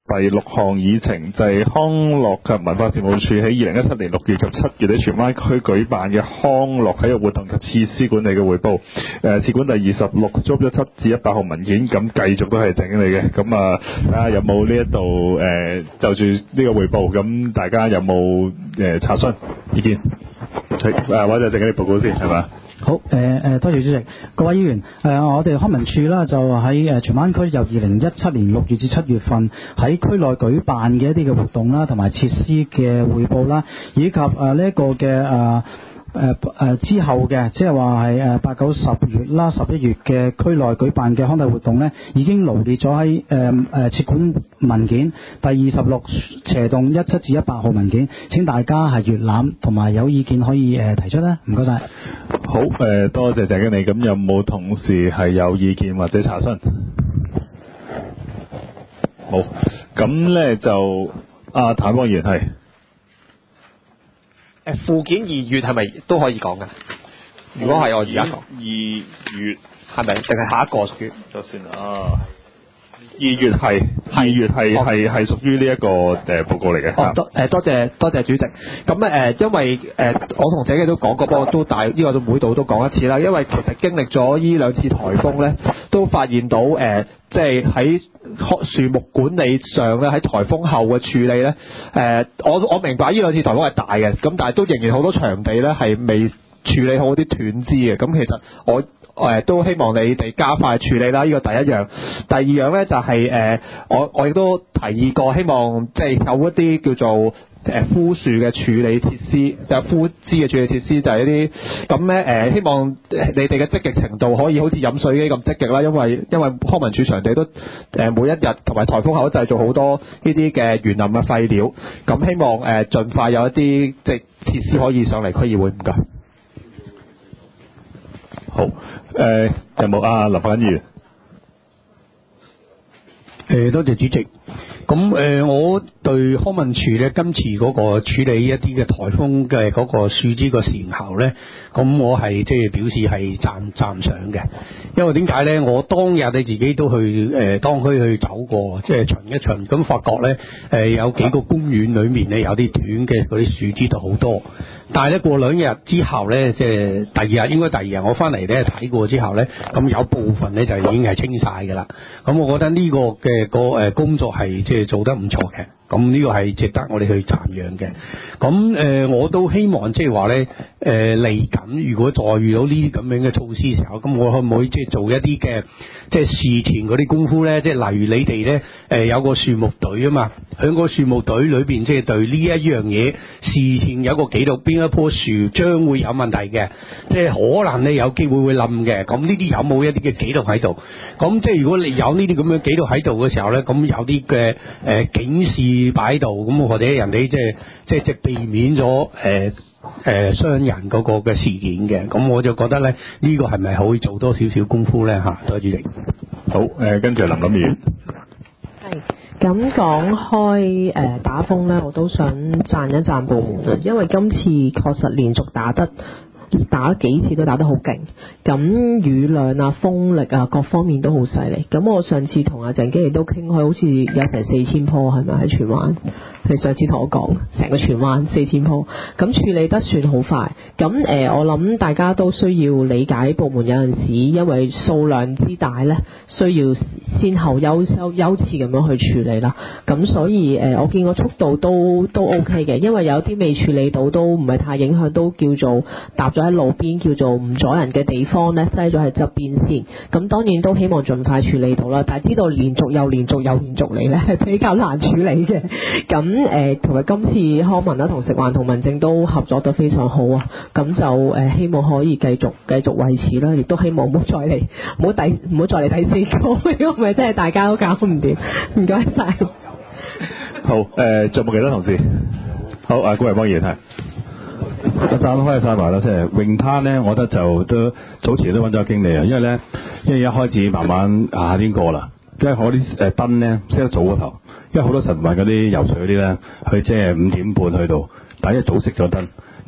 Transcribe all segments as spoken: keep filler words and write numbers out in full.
第六項議程就係康樂及文化事務處喺二零一七年六月及七月喺荃灣區舉辦嘅康樂體育活動及設施管理嘅匯報。誒，設管第二十六組一七至一百號文件，咁繼續都係鄭經理嘅。咁啊，睇下有冇呢一度誒就住呢個匯報，咁大家有冇誒、呃、查詢意見？誒，或者鄭經理報告先係嘛？ 好，誒、呃、誒，多謝主席，各位議員，誒、呃，我哋康文署啦，就喺誒荃灣區由二零一七年六月至七月份喺區內舉辦嘅一啲嘅活動啦，同埋設施嘅匯報啦，以及誒呢一個嘅誒誒誒之後嘅，即係話係誒八九十月啦、十一月嘅區內舉辦嘅康體活動呢，已經羅列咗喺誒誒設管文件第二十六斜棟一七至一百號文件，請大家係閱覽，同埋有意見可以誒提出啦，唔該晒。 好，誒、呃，多謝鄭經理。咁有冇同事係有意見或者查詢？冇，咁咧就阿譚光源係。 誒，附件二月係咪都可以講㗎？如果係我而家講。 二月係咪？定係下一個屬於？ 就算啊。二月係，二月係係係屬於呢一個誒報告嚟嘅。 哦，多誒多謝多謝主席。咁誒，因為誒、呃、我同姐嘅都講過，不過都大呢、這個都每度都講一次啦。因為其實經歷咗呢兩次颱風咧，都發現到誒、呃，即係喺樹木管理上咧，喺颱風後嘅處理咧，誒、呃，我我明白呢兩次颱風係大嘅，咁但係都仍然好多場地咧係未處理好啲斷枝嘅。咁其實我。誒都希望你哋加快處理啦，呢個第一樣。第二樣咧就係、是、誒、呃，我我亦都提議過，希望即係有一啲叫做誒枯樹嘅處理設施，就枯枝嘅處理設施就係一啲咁咧誒，希望你哋嘅積極程度可以好似飲水機咁積極啦，因為因為康文署場地都誒每一日同埋颱風後都製造好多呢啲嘅園林嘅廢料，咁希望誒盡快有一啲即係設施可以上嚟區議會，唔該。 好，誒、呃、有冇啊林發議員？ 誒多謝主席。咁誒、呃，我對康文署咧今次嗰個處理一啲嘅颱風嘅嗰個樹枝個成效咧，咁我係即係表示係讚讚賞嘅。因為點解咧？我當日你自己都去誒、呃、當區去走過，即係巡一巡，咁發覺咧誒、呃、有幾個公園裏面咧有啲斷嘅嗰啲樹枝都好多。但係咧過兩日之後咧，即係第二日應該第二日我翻嚟咧睇過之後咧，咁有部分咧就已經係清晒㗎啦。咁我覺得呢個嘅個誒工作係即係做得唔錯嘅。咁呢個係值得我哋去讚揚嘅。咁誒、呃，我都希望即係話咧，誒嚟緊如果再遇到呢啲咁樣嘅措施嘅時候，咁我可唔可以即係做一啲嘅即係事前嗰啲功夫咧？即係例如你哋咧誒有個樹木隊啊嘛，喺個樹木隊裏邊即係對呢一樣嘢事前有個記錄，邊一棵樹將會有問題嘅，即係可能你有機會會冧嘅。咁呢啲有冇一啲嘅記錄喺度？咁即係如果你有呢啲咁樣記錄喺度嘅時候咧，咁有啲嘅誒警示擺喺度，咁或者人哋即係即係即係避免咗誒誒傷人嗰個嘅事件嘅，咁我就覺得咧呢、這個係咪可以做多少少功夫咧嚇？多謝主席。 好，誒、呃、跟住林錦源。 係。咁講開誒、呃、打風咧，我都想讚一讚部門嘅，因為今次確實連續打得。打幾次都打得好勁，咁雨量啊、風力啊各方面都好犀利。咁我上次同阿鄭經理都傾開，好似有成四千棵係咪喺荃灣？佢上次同我講，成個荃灣四千棵，咁處理得算好快。咁誒、呃，我諗大家都需要理解部門有陣時因為數量之大呢，需要先後優優優次咁樣去處理啦。咁所以誒、呃，我見個速度都都 OK 嘅，因為有啲未處理到都唔係太影響，都叫做搭咗喺路邊叫做唔阻人嘅地方呢，擠咗喺側邊先。咁當然都希望盡快處理到啦，但係知道連續又連續又連續嚟呢，係比較難處理嘅。咁誒，同埋今次康文啦同食環同民政都合作得非常好啊。咁就誒、呃、希望可以繼續繼續維持啦，亦都希望唔好再嚟唔好第唔好再嚟第四個，如果唔係真係大家都搞唔掂。唔該晒。 好，誒仲有冇其他同事？好，阿高榮邦議員係。我斬開晒埋啦，即係泳灘咧，我覺得就都早前都揾咗個經理啊，因為咧，因為一開始慢慢夏天過啦，跟住我啲誒燈咧熄得早過頭，因為好多晨運嗰啲游水嗰啲咧，佢即係五點半去到，但係一早熄咗燈，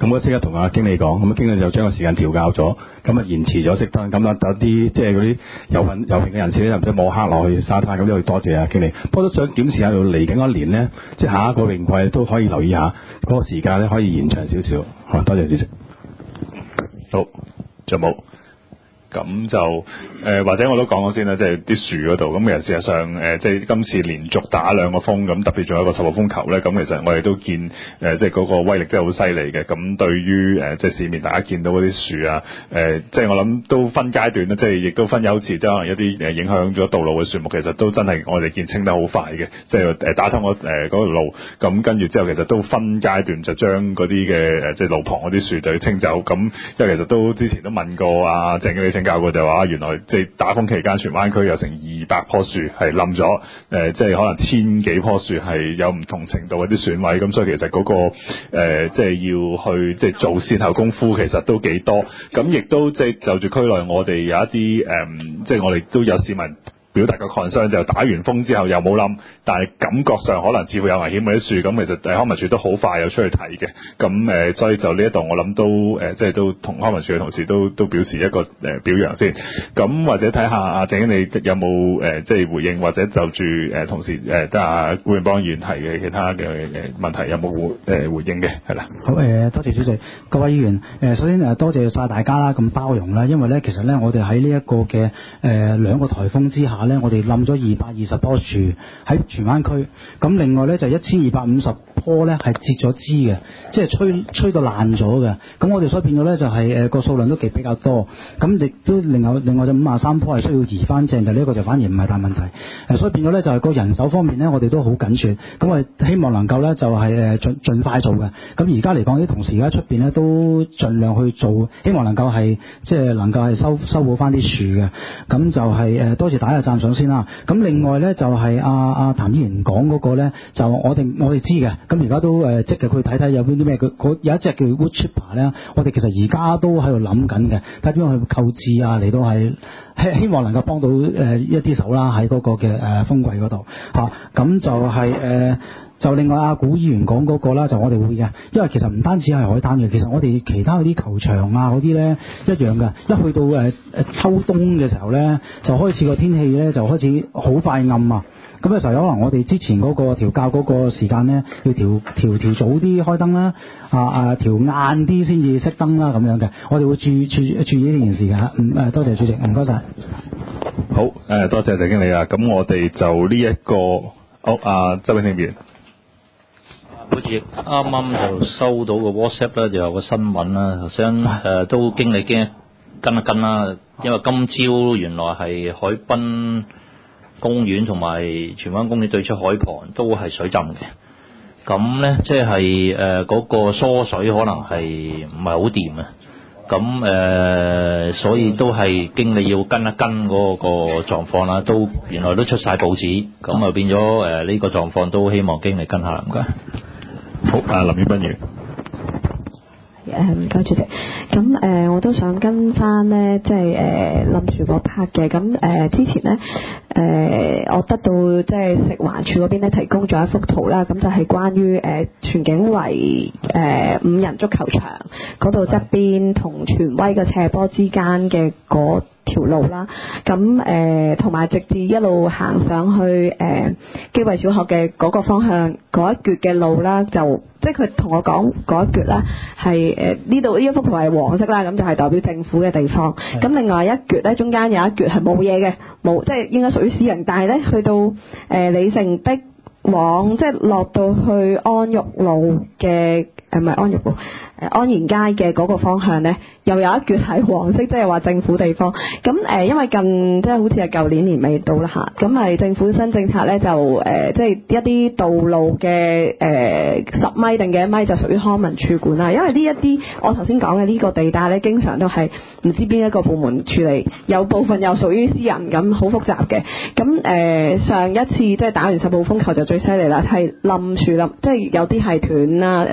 咁我即刻同阿經理講，咁經理就將個時間調校咗，咁啊延遲咗熄燈，咁啊有啲即係嗰啲遊行遊行嘅人士咧，就唔使摸黑落去沙灘，咁都要多謝阿經理。不過都想檢視下，嚟緊嗰一年咧，即係下一個泳季都可以留意下嗰個時間咧，可以延長少少。好，多謝主席。 好，仲有冇？咁就誒、呃、或者我都講咗先啦，即係啲樹嗰度。咁其實事實上誒、呃，即係今次連續打兩個風，咁特別仲有一個十號風球咧。咁其實我哋都見誒、呃，即係嗰個威力真係好犀利嘅。咁對於誒、呃，即係市面大家見到嗰啲樹啊，誒、呃，即係我諗都分階段啦，即係亦都分優次，即係可能一啲誒影響咗道路嘅樹木，其實都真係我哋見清得好快嘅。即係誒打通嗰誒嗰條路，咁跟住之後其實都分階段就將嗰啲嘅誒，即係路旁嗰啲樹就要清走。咁因為其實都之前都問過啊鄭經理請教過就話，原來即係打風期間荃灣區有成二百棵樹係冧咗，誒、呃、即係可能千幾棵樹係有唔同程度嘅啲損毀，咁所以其實嗰、那個、呃、即係要去即係做善後功夫，其實都幾多。咁亦都即係就住區內我哋有一啲誒、嗯，即係我哋都有市民表達個 concern，就打完風之後又冇冧，但係感覺上可能似乎有危險嗰啲樹，咁其實誒康文署都好快有出去睇嘅，咁誒、呃、所以就呢一度我諗都誒、呃、即係都同康文署嘅同事都都表示一個誒、呃、表揚先，咁或者睇下阿鄭經理有冇誒、呃、即係回應，或者就住誒、呃、同時誒得阿顧永邦議員提嘅其他嘅誒問題有冇誒、呃、回應嘅，係啦。 好誒、呃，多謝主席，各位議員誒、呃，首先誒多謝晒大家啦，咁包容啦，因為咧其實咧我哋喺呢一個嘅誒兩個颱風之下。咧，我哋冧咗二百二十棵樹喺荃灣區，咁另外咧就一千二百五十棵咧係截咗枝嘅，即係吹吹到爛咗嘅。咁我哋所以變咗咧就係誒個數量都幾比較多，咁亦都另外另外就五十三棵係需要移翻正，就呢一個就反而唔係大問題。誒，所以變咗咧就係個人手方面咧，我哋都好緊絀，咁我哋希望能夠咧就係誒盡盡快做嘅。咁而家嚟講啲同事而家出邊咧都盡量去做，希望能夠係即係能夠係修修補翻啲樹嘅。咁就係、是、誒多謝大家嘅讚賞先啦。咁另外咧就係阿阿譚議員講嗰個咧，就我哋我哋知嘅。咁而家都誒積極去睇睇有邊啲咩，佢有一隻叫 wood chipper 咧，我哋其實而家都喺度諗緊嘅，睇點樣去購置啊，嚟到係希希望能夠幫到誒、呃、一啲手啦，喺嗰個嘅誒風櫃嗰度嚇。咁、啊、就係、是、誒。呃就另外阿古議員講嗰個啦，就我哋會嘅，因為其實唔單止係海灘嘅，其實我哋其他嗰啲球場啊嗰啲咧一樣嘅。一去到誒誒秋冬嘅時候咧，就開始個天氣咧就開始好快暗啊。咁嘅時候有可能我哋之前嗰個調校嗰個時間咧，要調調調早啲開燈啦，啊啊調晏啲先至熄燈啦咁樣嘅。我哋會注注注意呢件事嘅嚇。嗯誒，多謝主席，唔該晒。 好誒、呃，多謝鄭經理啊。咁我哋就呢、這、一個，好啊，周永慶議員。 好似啱啱就收到個 WhatsApp 咧，就有個新聞啦，想誒、呃、都經理經跟一跟啦，因為今朝原來係海濱公園同埋荃灣公園對出海旁都係水浸嘅，咁咧即係誒嗰個疏水可能係唔係好掂啊，咁誒、呃、所以都係經理要跟一跟嗰個狀況啦，都原來都出晒報紙，咁啊變咗誒呢個狀況都希望經理跟下，唔該。 好啊，林宇斌議員。 誒唔該主席，咁誒、呃、我都想跟翻咧，即係誒冧樹嗰 part 嘅，咁誒、呃、之前咧誒、呃、我得到即係食環署嗰邊咧提供咗一幅圖啦，咁就係關於誒荃景圍誒五人足球場嗰度側邊同荃威嘅斜坡之間嘅嗰條路啦，咁誒同埋直至一路行上去誒基圍小學嘅嗰個方向嗰一橛嘅路啦，就即係佢同我講嗰一橛啦係誒呢度呢一幅圖係黃色啦，咁就係代表政府嘅地方。咁另外一橛咧，中間有一橛係冇嘢嘅，冇即係應該屬於私人，但係咧去到誒、呃、李成璧往即係落到去安育路嘅誒唔係安育路。安賢街嘅嗰個方向呢，又有一橛係黃色，即係話政府地方。咁誒、呃，因為近即係好似係舊年年尾到啦嚇，咁係政府新政策呢，就誒、呃，即係一啲道路嘅誒十米定幾米就屬於康文署管啦。因為呢一啲我頭先講嘅呢個地帶呢，經常都係唔知邊一個部門處理，有部分又屬於私人，咁好複雜嘅。咁誒、呃，上一次即係打完十號風球就最犀利啦，係冧樹冧，即係有啲係斷啦，即係截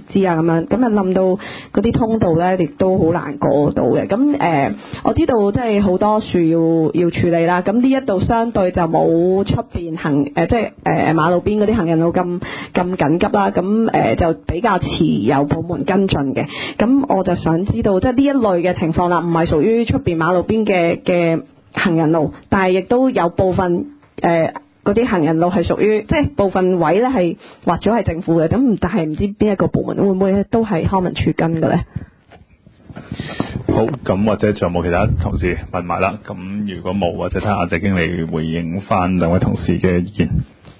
枝啊咁樣，咁啊冧到嗰啲通道咧，亦都好難過到嘅。咁誒、呃，我知道即係好多樹要要處理啦。咁呢一度相對就冇出邊行誒、呃，即係誒、呃、馬路邊嗰啲行人路咁咁緊急啦。咁誒、呃、就比較遲有部門跟進嘅。咁我就想知道，即係呢一類嘅情況啦，唔係屬於出邊馬路邊嘅嘅行人路，但係亦都有部分誒嗰啲行人路係屬於即係部分位咧係劃咗係政府嘅，咁但係唔知邊一個部門會唔會都係康文署跟嘅咧？ 好，咁或者仲有冇其他同事問埋啦？咁如果冇，或者睇下謝經理回應翻兩位同事嘅意見。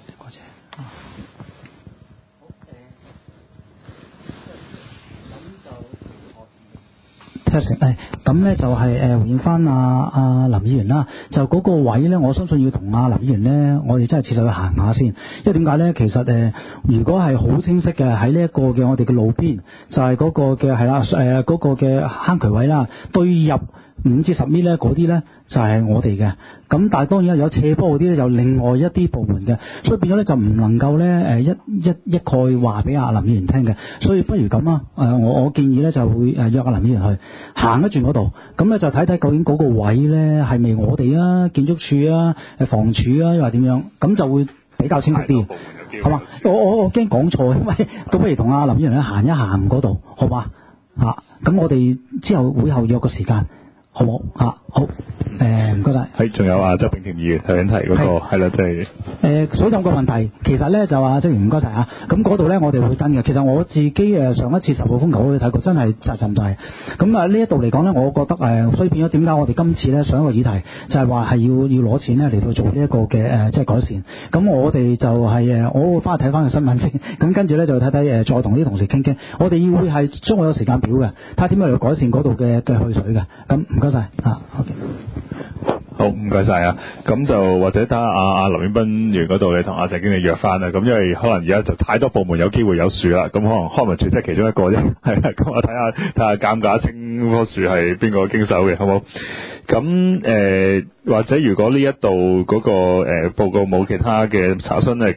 誒咁咧就係誒回應翻阿阿林議員啦，就嗰個位咧，我相信要同阿林議員咧，我哋真係切實去行下先，因為點解咧？其實誒、呃，如果係好清晰嘅喺呢一個嘅我哋嘅路邊，就係、是、嗰個嘅係啦誒嗰個嘅坑渠位啦，對入五至十米咧嗰啲咧就係、是、我哋嘅。咁但係當然有斜坡嗰啲咧，就另外一啲部門嘅，所以變咗咧就唔能夠咧誒一一一概話俾阿林議員聽嘅，所以不如咁啊誒我我建議咧就會誒約阿林議員去行一轉嗰度，咁咧就睇睇究竟嗰個位咧係咪我哋啊建築署啊誒房署啊又話點樣，咁就會比較清晰啲，好嘛？我我我驚講錯，因為都不如同阿林議員咧行一行嗰度，好嘛？啊，咁我哋之後會後約個時間。好冇啊？好，誒唔該晒。係，仲有啊，周炳田議員頭先提嗰個係啦，即係誒水浸個問題，其實咧就話即係唔該晒啊。咁嗰度咧我哋會跟嘅。其實我自己誒上一次十號風球我哋睇過，真係扎浸滯。咁啊呢一度嚟講咧，我覺得誒，所以變咗點解我哋今次咧上一個議題就係話係要要攞錢咧嚟到做呢一個嘅誒即係改善。咁我哋就係、是、誒，我會翻去睇翻個新聞先。咁跟住咧就睇睇誒，再同啲同事傾傾。我哋要會係將我有時間表嘅，睇下點樣嚟改善嗰度嘅嘅去水嘅。咁唔該晒啊 ，OK。 好，唔該晒啊！咁就或者等阿阿林遠斌議員嗰度，你同阿謝經理約翻啦。咁因為可能而家就太多部門有機會有樹啦，咁可能康文署即係其中一個啫。係啦，咁我睇下睇下鑑價清棵樹係邊個經手嘅，好冇？咁誒、呃，或者如果呢一度嗰個誒、呃、報告冇其他嘅查詢咧？